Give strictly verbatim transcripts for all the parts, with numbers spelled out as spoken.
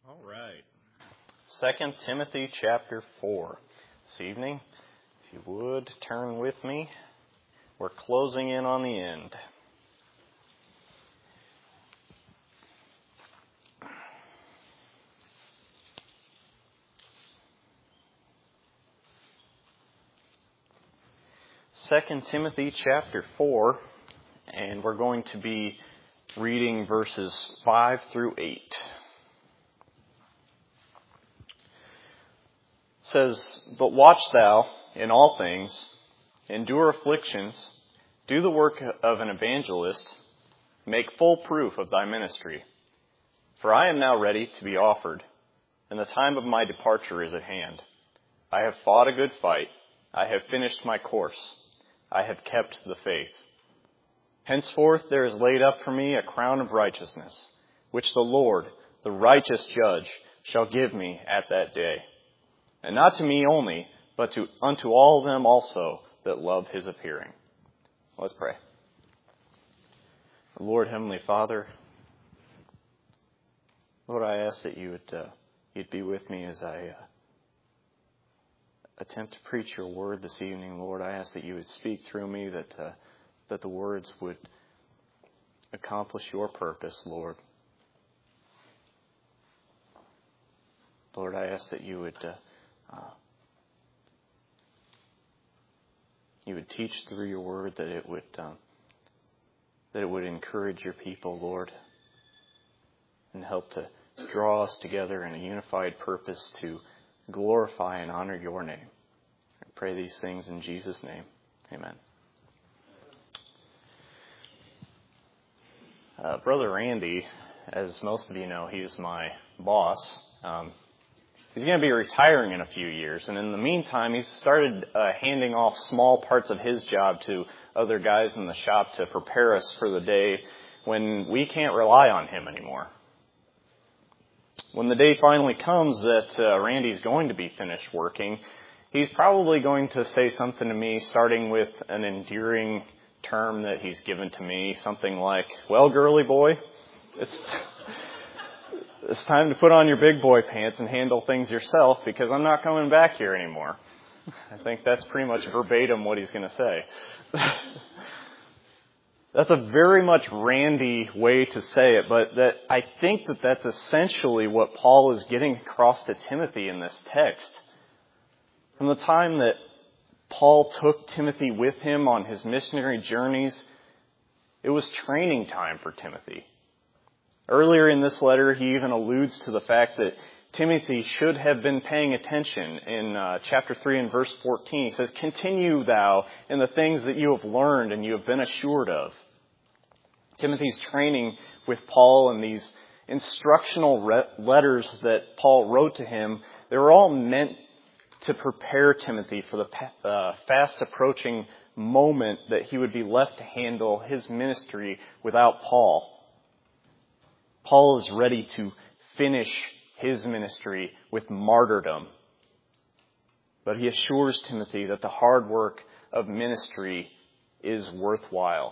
All right. Second Timothy chapter four. This evening, if you would, turn with me. We're closing in on the end. Second Timothy chapter four, and we're going to be reading verses five through eight. It says, "But watch thou in all things, endure afflictions, do the work of an evangelist, make full proof of thy ministry. For I am now ready to be offered, and the time of my departure is at hand. I have fought a good fight, I have finished my course, I have kept the faith. Henceforth there is laid up for me a crown of righteousness, which the Lord, the righteous judge, shall give me at that day. And not to me only, but to unto all them also that love his appearing." Let's pray. Lord, Heavenly Father, Lord, I ask that you would uh, you'd be with me as I uh, attempt to preach your word this evening. Lord, I ask that you would speak through me, that uh, that the words would accomplish your purpose, Lord. Lord, I ask that you would uh, uh, you would teach through your word, that it would um, that it would encourage your people, Lord, and help to draw us together in a unified purpose to glorify and honor your name. I pray these things in Jesus' name. Amen. Uh, Brother Randy, as most of you know, he is my boss. Um, he's going to be retiring in a few years, and in the meantime, he's started uh, handing off small parts of his job to other guys in the shop to prepare us for the day when we can't rely on him anymore. When the day finally comes that uh, Randy's going to be finished working, he's probably going to say something to me, starting with an endearing term that he's given to me, something like, "Well, girly boy, it's it's time to put on your big boy pants and handle things yourself, because I'm not coming back here anymore." I think that's pretty much verbatim what he's going to say. That's a very much Randy way to say it, but that I think that that's essentially what Paul is getting across to Timothy in this text. From the time that Paul took Timothy with him on his missionary journeys, it was training time for Timothy. Earlier in this letter, he even alludes to the fact that Timothy should have been paying attention. In uh, chapter three and verse fourteen, he says, "Continue thou in the things that you have learned and you have been assured of." Timothy's training with Paul and these instructional re- letters that Paul wrote to him, they were all meant to prepare Timothy for the uh, fast approaching moment that he would be left to handle his ministry without Paul. Paul is ready to finish his ministry with martyrdom. But he assures Timothy that the hard work of ministry is worthwhile.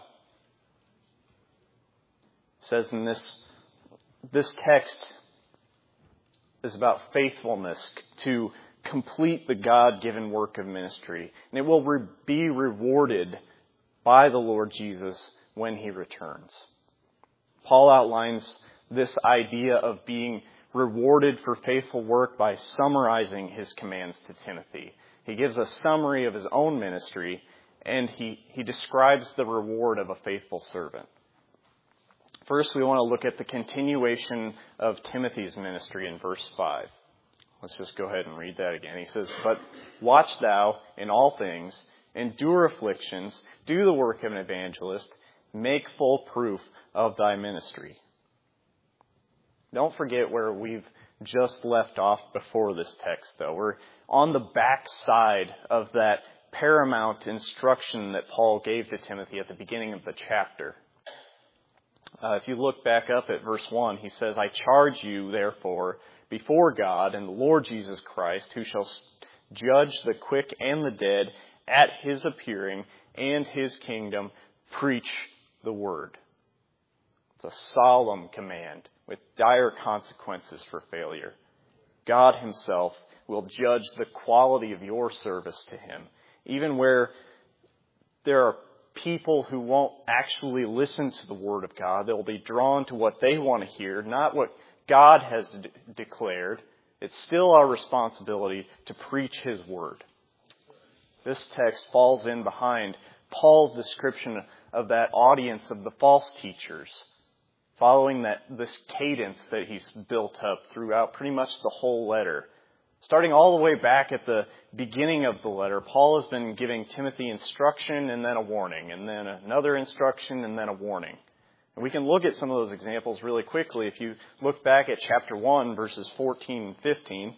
It says in this, this text is about faithfulness to complete the God-given work of ministry. And it will re- be rewarded by the Lord Jesus when he returns. Paul outlines this idea of being rewarded for faithful work by summarizing his commands to Timothy. He gives a summary of his own ministry, and he, he describes the reward of a faithful servant. First, we want to look at the continuation of Timothy's ministry in verse five. Let's just go ahead and read that again. He says, "But watch thou in all things, endure afflictions, do the work of an evangelist, make full proof of thy ministry." Don't forget where we've just left off before this text, though. We're on the back side of that paramount instruction that Paul gave to Timothy at the beginning of the chapter. Uh, if you look back up at verse one, he says, "I charge you, therefore, before God and the Lord Jesus Christ, who shall judge the quick and the dead at his appearing and his kingdom, preach the word." It's a solemn command with dire consequences for failure. God himself will judge the quality of your service to him, even where there are people who won't actually listen to the word of God. They'll be drawn to what they want to hear, not what God has de- declared. It's still our responsibility to preach his word. This text falls in behind Paul's description of that audience of the false teachers, following that this cadence that he's built up throughout pretty much the whole letter. Starting all the way back at the beginning of the letter, Paul has been giving Timothy instruction and then a warning, and then another instruction and then a warning. And we can look at some of those examples really quickly. If you look back at chapter one, verses fourteen and fifteen,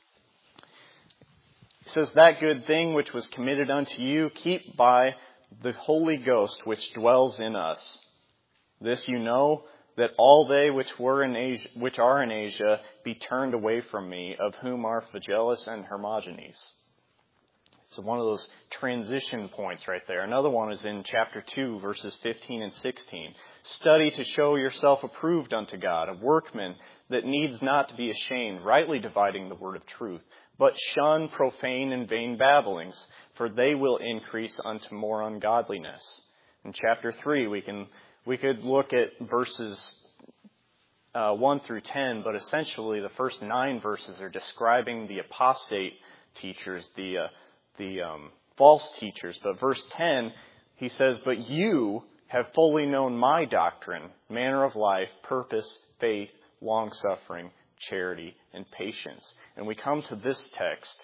it says, "That good thing which was committed unto you, keep by the Holy Ghost which dwells in us. This you know, that all they which were in Asia, which are in Asia, be turned away from me, of whom are Phygelus and Hermogenes." So one of those transition points right there. Another one is in chapter two, verses fifteen and sixteen. "Study to show yourself approved unto God, a workman that needs not to be ashamed, rightly dividing the word of truth. But shun profane and vain babblings, for they will increase unto more ungodliness." In chapter three, we can we could look at verses uh, one through ten, but essentially the first nine verses are describing the apostate teachers, the uh, the um, false teachers. But verse ten, he says, "But you have fully known my doctrine, manner of life, purpose, faith, long-suffering, charity, and patience." And we come to this text,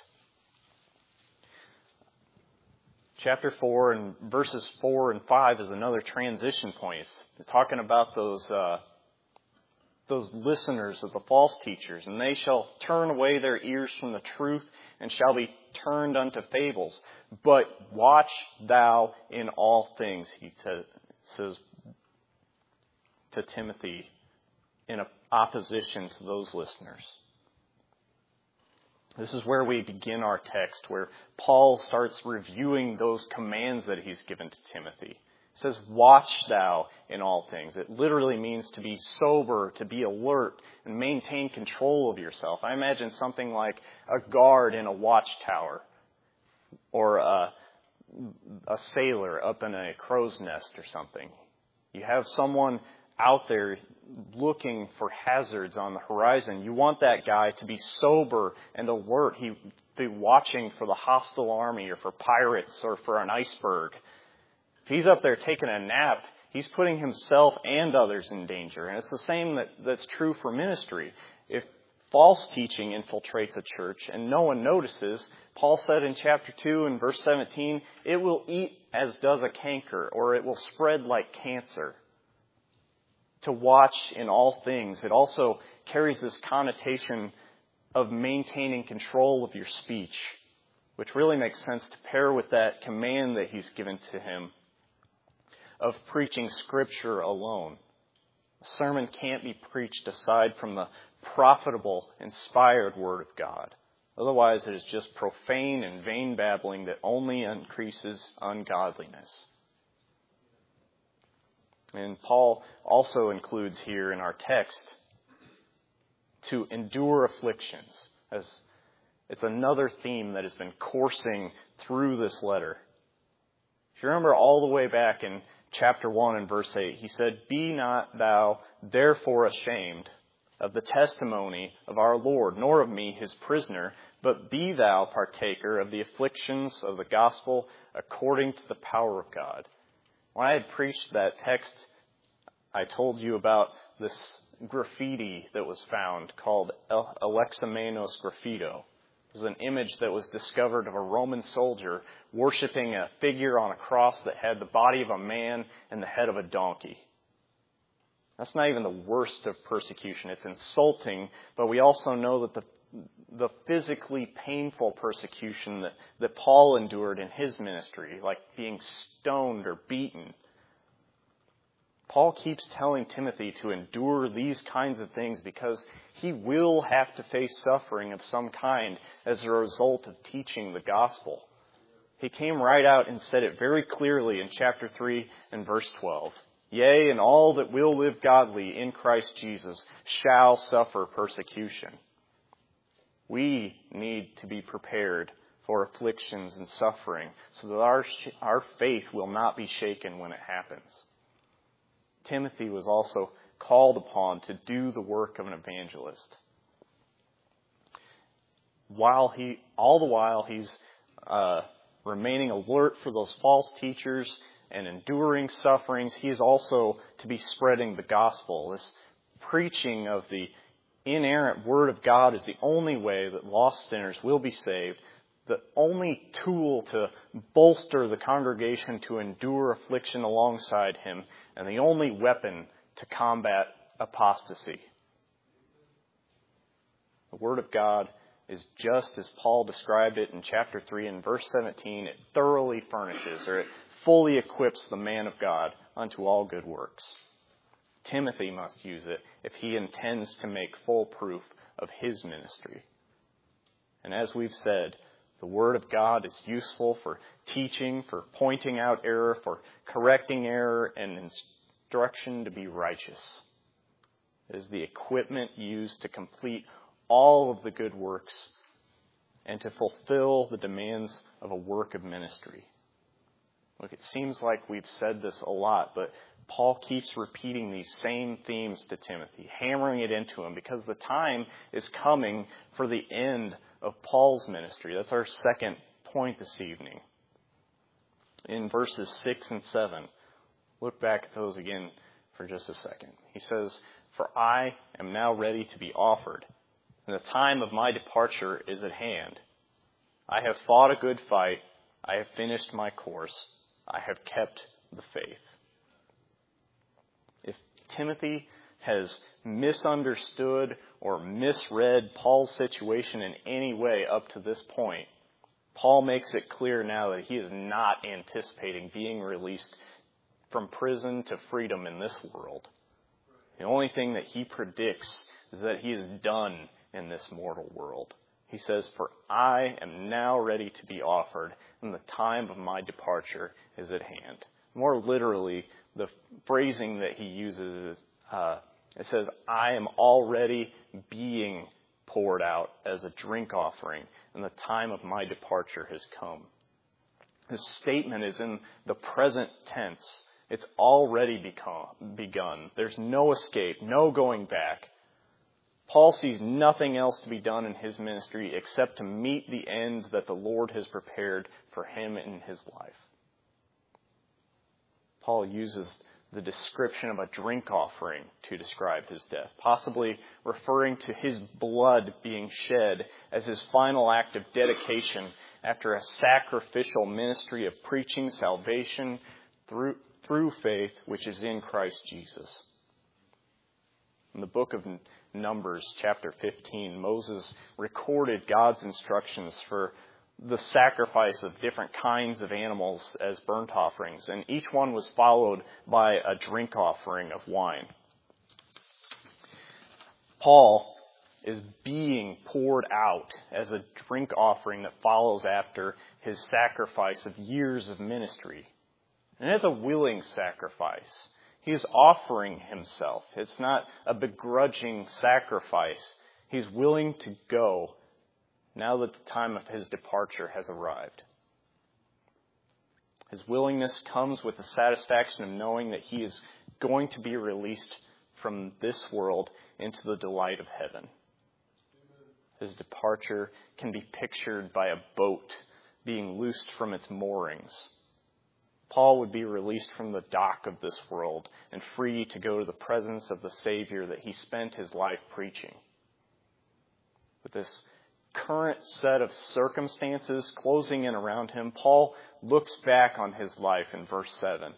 chapter four, and verses four and five is another transition point. It's talking about those uh, those listeners of the false teachers. "And they shall turn away their ears from the truth, and shall be turned unto fables. But watch thou in all things," he says to Timothy, in opposition to those listeners. This is where we begin our text, where Paul starts reviewing those commands that he's given to Timothy. It says, "Watch thou in all things." It literally means to be sober, to be alert, and maintain control of yourself. I imagine something like a guard in a watchtower, or a, a sailor up in a crow's nest or something. You have someone out there looking for hazards on the horizon. You want that guy to be sober and alert. He be watching for the hostile army, or for pirates, or for an iceberg. If he's up there taking a nap, he's putting himself and others in danger. And it's the same that, that's true for ministry. If false teaching infiltrates a church and no one notices, Paul said in chapter two and verse seventeen, "It will eat as does a canker," or it will spread like cancer. To watch in all things, it also carries this connotation of maintaining control of your speech, which really makes sense to pair with that command that he's given to him of preaching Scripture alone. A sermon can't be preached aside from the profitable, inspired Word of God. Otherwise, it is just profane and vain babbling that only increases ungodliness. And Paul also includes here in our text to endure afflictions, as it's another theme that has been coursing through this letter. If you remember all the way back in chapter one and verse eight, he said, "Be not thou therefore ashamed of the testimony of our Lord, nor of me his prisoner, but be thou partaker of the afflictions of the gospel according to the power of God." When I had preached that text, I told you about this graffiti that was found called Alexamenos Graffito. It was an image that was discovered of a Roman soldier worshiping a figure on a cross that had the body of a man and the head of a donkey. That's not even the worst of persecution. It's insulting, but we also know that the the physically painful persecution that, that Paul endured in his ministry, like being stoned or beaten. Paul keeps telling Timothy to endure these kinds of things because he will have to face suffering of some kind as a result of teaching the gospel. He came right out and said it very clearly in chapter three and verse twelve. Yea, and all that will live godly in Christ Jesus shall suffer persecution. We need to be prepared for afflictions and suffering so that our, our faith will not be shaken when it happens. Timothy was also called upon to do the work of an evangelist. While he, all the while he's uh, remaining alert for those false teachers and enduring sufferings, he is also to be spreading the gospel. This preaching of the inerrant Word of God is the only way that lost sinners will be saved, the only tool to bolster the congregation to endure affliction alongside him, and the only weapon to combat apostasy. The Word of God is just as Paul described it in chapter three and verse seventeen. It thoroughly furnishes, or it fully equips the man of God unto all good works. Timothy must use it if he intends to make full proof of his ministry. And as we've said, the Word of God is useful for teaching, for pointing out error, for correcting error, and instruction to be righteous. It is the equipment used to complete all of the good works and to fulfill the demands of a work of ministry. Look, it seems like we've said this a lot, but Paul keeps repeating these same themes to Timothy, hammering it into him, because the time is coming for the end of Paul's ministry. That's our second point this evening. In verses six and seven, look back at those again for just a second. He says, "For I am now ready to be offered, and the time of my departure is at hand. I have fought a good fight. I have finished my course. I have kept the faith." If Timothy has misunderstood or misread Paul's situation in any way up to this point, Paul makes it clear now that he is not anticipating being released from prison to freedom in this world. The only thing that he predicts is that he is done in this mortal world. He says, "For I am now ready to be offered, and the time of my departure is at hand." More literally, the phrasing that he uses is, uh, it says, "I am already being poured out as a drink offering, and the time of my departure has come." This statement is in the present tense. It's already become, begun. There's no escape, no going back. Paul sees nothing else to be done in his ministry except to meet the end that the Lord has prepared for him in his life. Paul uses the description of a drink offering to describe his death, possibly referring to his blood being shed as his final act of dedication after a sacrificial ministry of preaching salvation through, through faith, which is in Christ Jesus. In the book of Numbers, chapter fifteen, Moses recorded God's instructions for the sacrifice of different kinds of animals as burnt offerings, and each one was followed by a drink offering of wine. Paul is being poured out as a drink offering that follows after his sacrifice of years of ministry. And it's a willing sacrifice. He's offering himself. It's not a begrudging sacrifice. He's willing to go now that the time of his departure has arrived. His willingness comes with the satisfaction of knowing that he is going to be released from this world into the delight of heaven. His departure can be pictured by a boat being loosed from its moorings. Paul would be released from the dock of this world and free to go to the presence of the Savior that he spent his life preaching. With this current set of circumstances closing in around him, Paul looks back on his life in verse seven.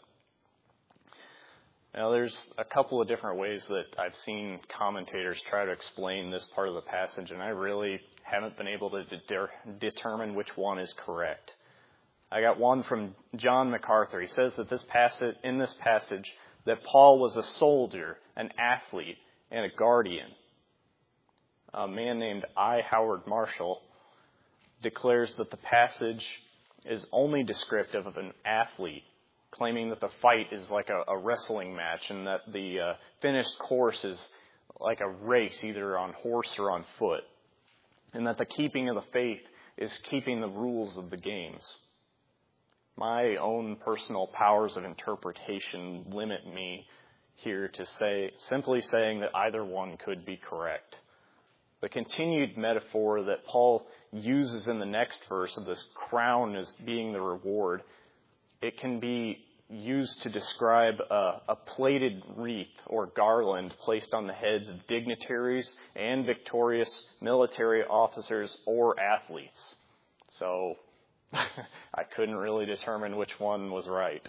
Now, there's a couple of different ways that I've seen commentators try to explain this part of the passage, and I really haven't been able to de- determine which one is correct. I got one from John MacArthur. He says that this passage, in this passage, that Paul was a soldier, an athlete, and a guardian. A man named I. Howard Marshall declares that the passage is only descriptive of an athlete claiming that the fight is like a, a wrestling match and that the uh, finished course is like a race, either on horse or on foot, and that the keeping of the faith is keeping the rules of the games. My own personal powers of interpretation limit me here to say, simply saying that either one could be correct. The continued metaphor that Paul uses in the next verse of this crown as being the reward, it can be used to describe a, a plated wreath or garland placed on the heads of dignitaries and victorious military officers or athletes. So I couldn't really determine which one was right.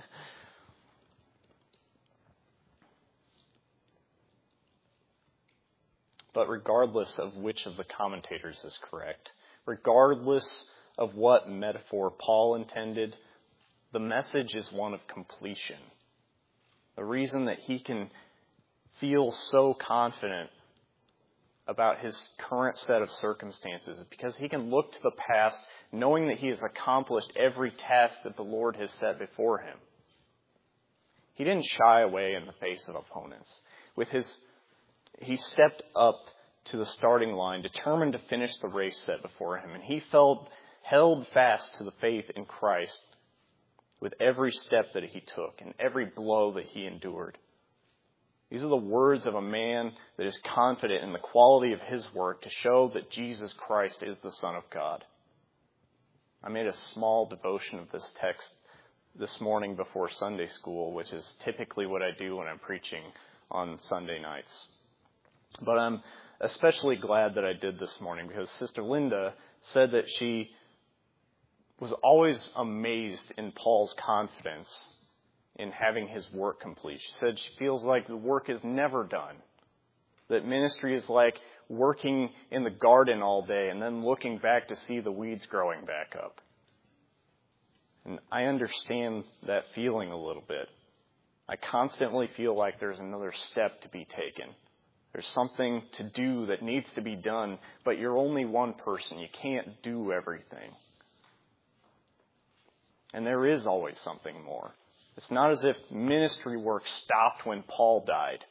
But regardless of which of the commentators is correct, regardless of what metaphor Paul intended, the message is one of completion. The reason that he can feel so confident about his current set of circumstances is because he can look to the past knowing that he has accomplished every task that the Lord has set before him. He didn't shy away in the face of opponents. With his, he stepped up to the starting line, determined to finish the race set before him, and he felt held fast to the faith in Christ with every step that he took and every blow that he endured. These are the words of a man that is confident in the quality of his work to show that Jesus Christ is the Son of God. I made a small devotion of this text this morning before Sunday school, which is typically what I do when I'm preaching on Sunday nights. But I'm especially glad that I did this morning because Sister Linda said that she was always amazed in Paul's confidence in having his work complete. She said she feels like the work is never done. That ministry is like working in the garden all day and then looking back to see the weeds growing back up. And I understand that feeling a little bit. I constantly feel like there's another step to be taken. There's something to do that needs to be done, but you're only one person. You can't do everything. And there is always something more. It's not as if ministry work stopped when Paul died.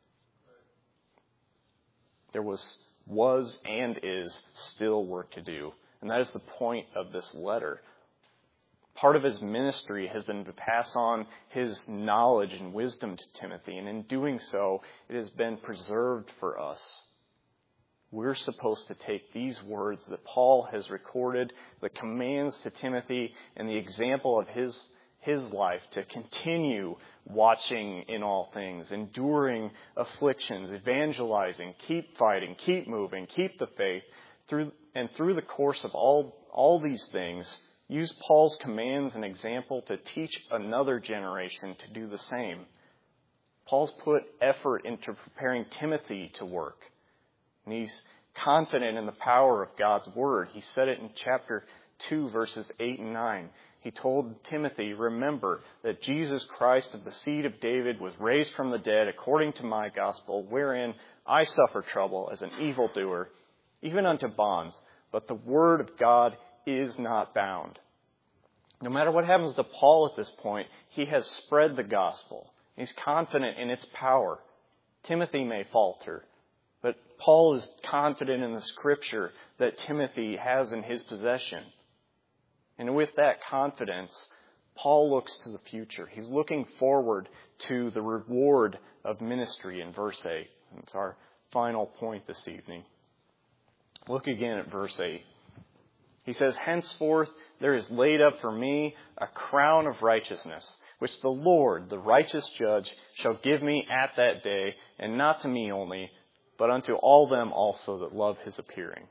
There was, was and is still work to do. And that is the point of this letter. Part of his ministry has been to pass on his knowledge and wisdom to Timothy. And in doing so, it has been preserved for us. We're supposed to take these words that Paul has recorded, the commands to Timothy, and the example of his, his life to continue watching in all things, enduring afflictions, evangelizing, keep fighting, keep moving, keep the faith. Through, and through the course of all, all these things, use Paul's commands and example to teach another generation to do the same. Paul's put effort into preparing Timothy to work. And he's confident in the power of God's word. He said it in chapter two, verses eight and nine. He told Timothy, remember that Jesus Christ of the seed of David was raised from the dead according to my gospel, wherein I suffer trouble as an evildoer, even unto bonds. But the word of God is not bound. No matter what happens to Paul at this point, he has spread the gospel. He's confident in its power. Timothy may falter, but Paul is confident in the scripture that Timothy has in his possession. And with that confidence, Paul looks to the future. He's looking forward to the reward of ministry in verse eight. It's our final point this evening. Look again at verse eight. He says, henceforth there is laid up for me a crown of righteousness, which the Lord, the righteous judge, shall give me at that day, and not to me only, but unto all them also that love his appearing.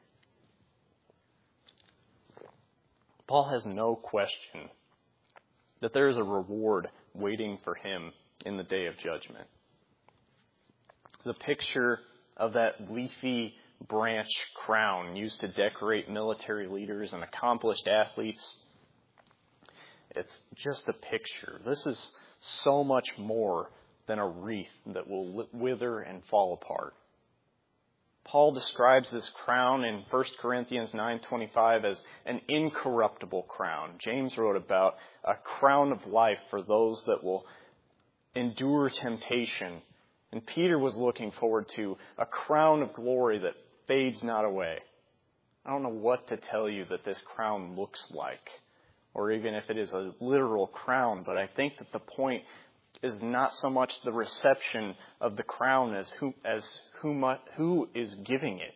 Paul has no question that there is a reward waiting for him in the day of judgment. The picture of that leafy branch crown used to decorate military leaders and accomplished athletes, it's just a picture. This is so much more than a wreath that will wither and fall apart. Paul describes this crown in First Corinthians nine twenty-five as an incorruptible crown. James wrote about a crown of life for those that will endure temptation. And Peter was looking forward to a crown of glory that fades not away. I don't know what to tell you that this crown looks like, or even if it is a literal crown, but I think that the point is not so much the reception of the crown as who, as who, mu- who is giving it.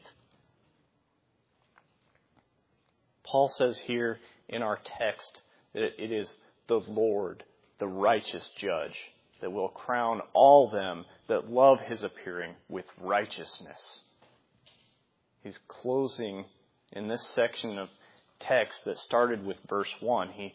Paul says here in our text that it is the Lord, the righteous judge, that will crown all them that love his appearing with righteousness. He's closing in this section of text that started with verse one. He,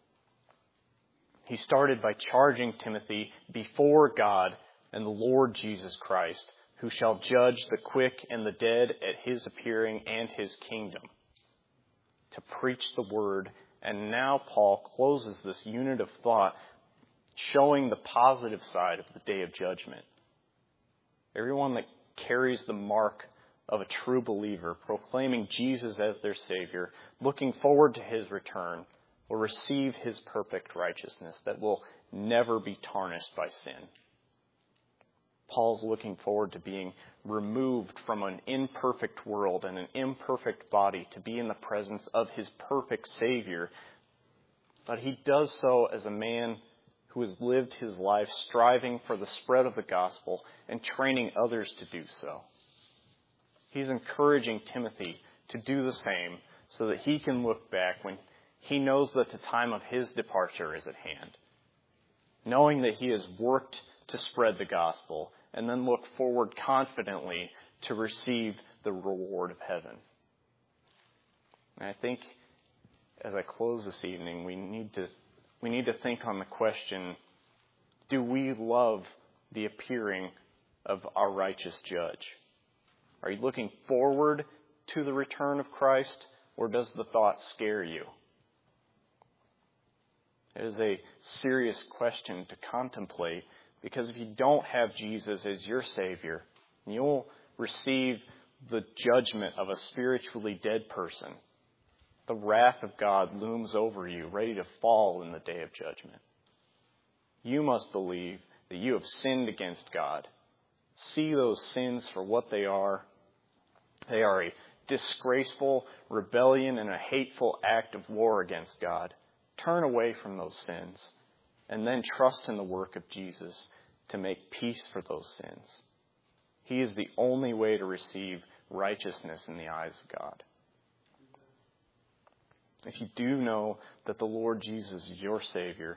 he started by charging Timothy before God and the Lord Jesus Christ, who shall judge the quick and the dead at his appearing and his kingdom, to preach the word. And now Paul closes this unit of thought showing the positive side of the day of judgment. Everyone that carries the mark of a true believer, proclaiming Jesus as their Savior, looking forward to his return, will receive his perfect righteousness that will never be tarnished by sin. Paul's looking forward to being removed from an imperfect world and an imperfect body to be in the presence of his perfect Savior. But he does so as a man who has lived his life striving for the spread of the gospel and training others to do so. He's encouraging Timothy to do the same so that he can look back when he knows that the time of his departure is at hand, knowing that he has worked to spread the gospel, and then look forward confidently to receive the reward of heaven. And I think as I close this evening, we need to we need to think on the question, do we love the appearing of our righteous judge? Are you looking forward to the return of Christ, or does the thought scare you? It is a serious question to contemplate, because if you don't have Jesus as your Savior, you'll receive the judgment of a spiritually dead person. The wrath of God looms over you, ready to fall in the day of judgment. You must believe that you have sinned against God. See those sins for what they are. They are a disgraceful rebellion and a hateful act of war against God. Turn away from those sins, and then trust in the work of Jesus to make peace for those sins. He is the only way to receive righteousness in the eyes of God. If you do know that the Lord Jesus is your Savior,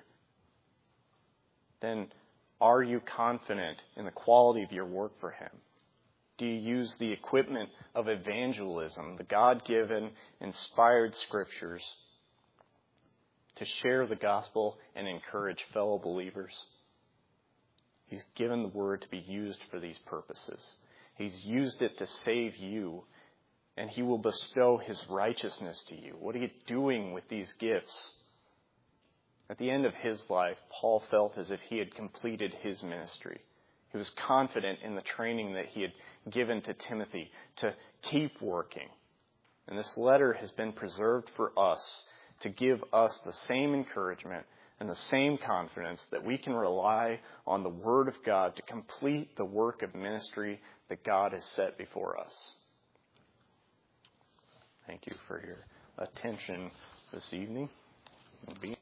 then are you confident in the quality of your work for Him? Do you use the equipment of evangelism, the God-given, inspired Scriptures, to share the gospel and encourage fellow believers? He's given the Word to be used for these purposes. He's used it to save you, and He will bestow His righteousness to you. What are you doing with these gifts? At the end of his life, Paul felt as if he had completed his ministry. He was confident in the training that he had given to Timothy to keep working. And this letter has been preserved for us to give us the same encouragement and the same confidence that we can rely on the Word of God to complete the work of ministry that God has set before us. Thank you for your attention this evening.